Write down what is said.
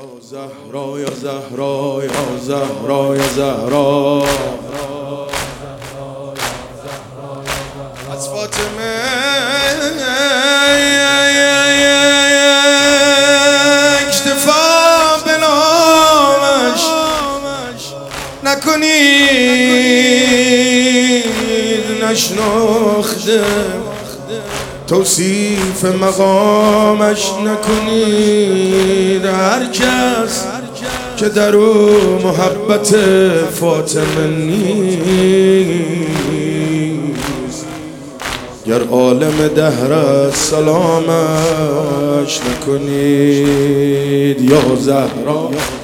زهرا یا زهرا یا زهرا یا زهرا از فاطمه اکتفا به نامش نکنید، نشناخته توصیف مقامش نکنید. هر کس که در او محبت فاطمه نیست، گر عالم دهر سلامش نکنید. یا زهرا